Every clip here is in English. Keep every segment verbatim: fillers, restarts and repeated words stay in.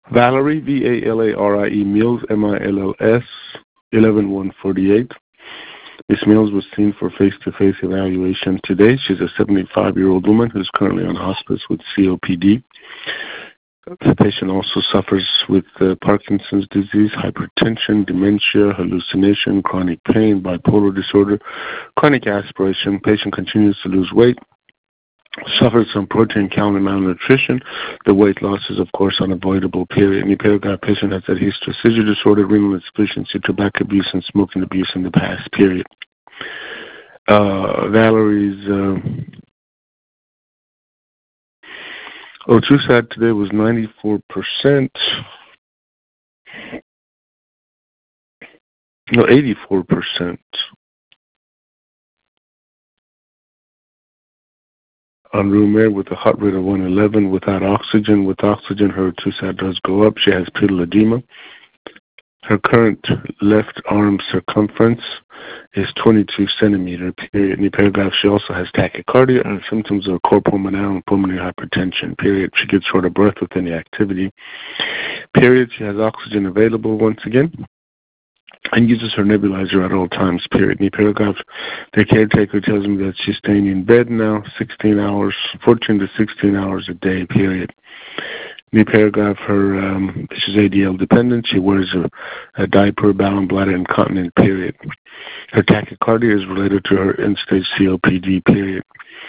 Valerie, V A L A R I E, Mills, M I L L S, eleven one forty-eight. Miss Mills was seen for face-to-face evaluation today. She's a seventy-five-year-old woman who's currently on hospice with C O P D. The patient also suffers with uh, Parkinson's disease, hypertension, dementia, hallucination, chronic pain, bipolar disorder, chronic aspiration. Patient continues to lose weight, suffers from protein count and malnutrition. The weight loss is, of course, unavoidable, period. Any paragraph patient has had history of seizure disorder, renal insufficiency, tobacco abuse, and smoking abuse in the past, period. Uh, Valerie's uh, O two S A D today was ninety-four percent. No, eighty-four percent. On room air with a heart rate of one eleven without oxygen. With oxygen, her O two S A D does go up. She has pedal edema. Her current left arm circumference is twenty-two centimeter, period. In the paragraph, she also has tachycardia and symptoms of cor pulmonale and pulmonary hypertension, period. She gets short of breath with any activity, period. She has oxygen available once again and uses her nebulizer at all times, period. In the paragraph, the caretaker tells me that she's staying in bed now sixteen hours, fourteen to sixteen hours a day, period. In the paragraph, her um, she's A D L dependent. She wears a, a diaper, bowel and bladder incontinent, period. Her tachycardia is related to her end-stage C O P D, period.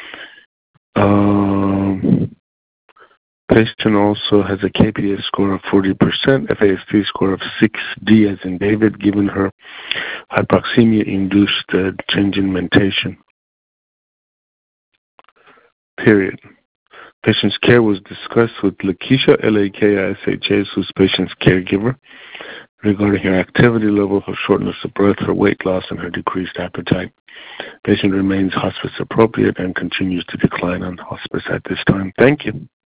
Um, patient also has a K P S score of forty percent, F A S T score of six D as in David, given her hypoxemia-induced uh, change in mentation, period. Patient's care was discussed with Lakeisha, L A K I S H A, who's patient's caregiver, regarding her activity level, her shortness of breath, her weight loss, and her decreased appetite. Patient remains hospice appropriate and continues to decline on hospice at this time. Thank you.